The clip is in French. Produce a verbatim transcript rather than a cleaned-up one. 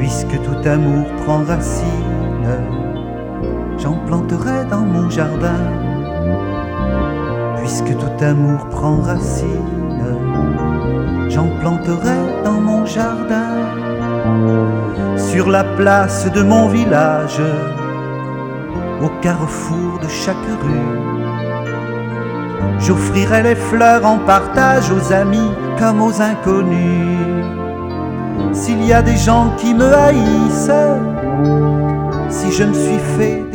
Puisque tout amour prend racine, j'en planterai dans mon jardin. Puisque tout amour prend racine, j'en planterai dans mon jardin. Sur la place de mon village, au carrefour de chaque rue, j'offrirai les fleurs en partage aux amis comme aux inconnus. S'il y a des gens qui me haïssent, si je me suis fait